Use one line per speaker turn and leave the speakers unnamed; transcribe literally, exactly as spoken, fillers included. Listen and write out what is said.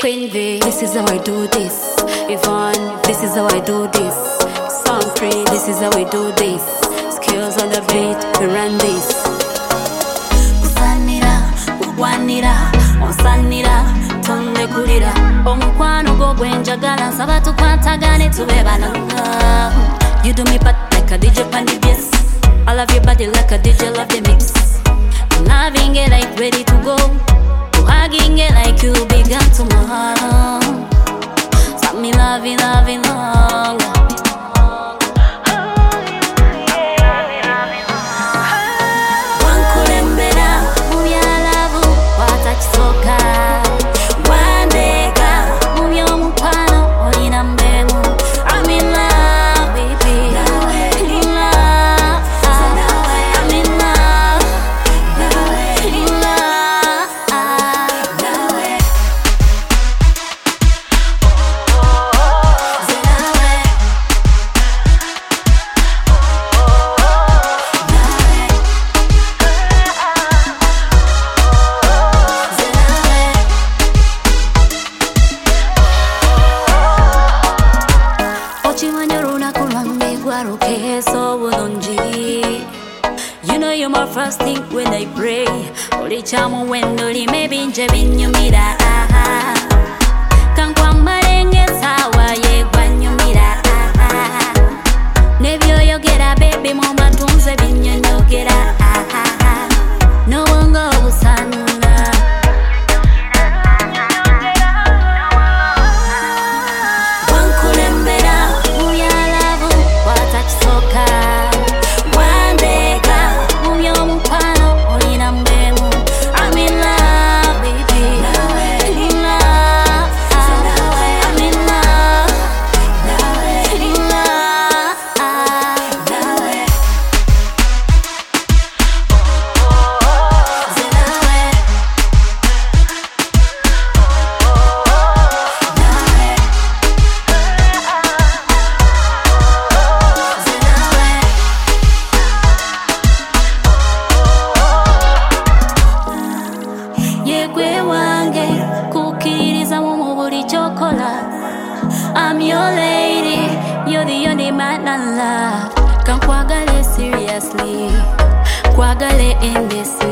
Queen V, this is how I do this. Yvonne, this is how I do this. Song free, this is how we do this. Skills on the beat, we run this. Kusanira, kugwanira, onsanira, tonde kulira. Omukwano go gwenjagala, nsaba tukwatagane tube balanga. You do me bad like a D J pan the bass. I love your body like a D J love the mix. I'm loving it like ready to go. Hugging it like you began tomorrow. Stop me loving, loving long. Wankulembera, mubya lavu, watakisoka. Wandeka, mubya omukwano, olina mbemu. I'm in love, baby. In love. I'm in love. In love. You know you're my first thing when I pray. Oli chamu wendo li maybe nje binyumira. Kankwa marenge sawa ye gwanyumira. Nebyo yogera baby mu matunze binyonyogera. No wongo busana. Wankulembera mubya lavu watakisoka. I'm your lady, you're the only man I love. Come kwagale seriously, kwagale in this.